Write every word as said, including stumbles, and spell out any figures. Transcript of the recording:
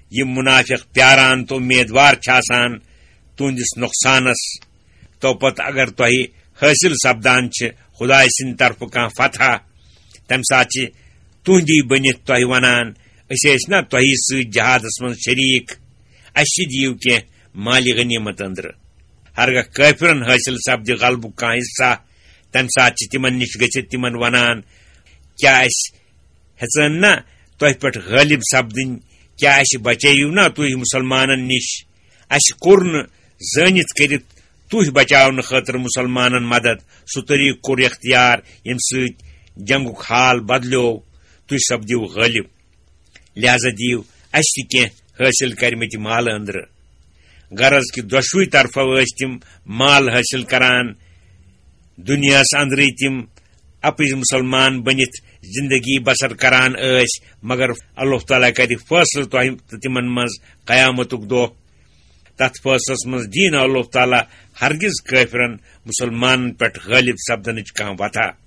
M منافق پیاران تو امیدوار آسان تہندس نقصانس تو پت اگر تہ حاصل سپدان خدائے سند طرف کان فتح تمہ سات تہندی بنت تہ ونان اس نا تہ سی جہادس من شریک اس دیو کی مالی غنیمت اندر ہرگاہ کافرن حاصل سپد غلبک کان حصہ تمہ سات تمن نش گھت تمن ونان کیا ہن نا تہ پہ غالب سپدن کیا اس بچیو نا تھی مسلمانن نش اس کور زانت کرت تھی بچاؤن خاطر مسلمانن مدد سہ طریق کور اختیار یم ست جنگک حال بدلو تھی سپدیو غالب لہذا دیو اس کی حاصل کرمت مال اندر غرض کہ دشوئی طرفو اس تم مال حاصل کران دنیا اندر تم اپز مسلمان بنت زندگی بسر کران اس مگر اللہ تعالیٰ کر فیصلہ تمن مز قیامتک دہ تت فیصلس مز دین اللہ تعالیٰ ہرگز کافرن مسلمان پہ غالب سپدنچ کان وتھا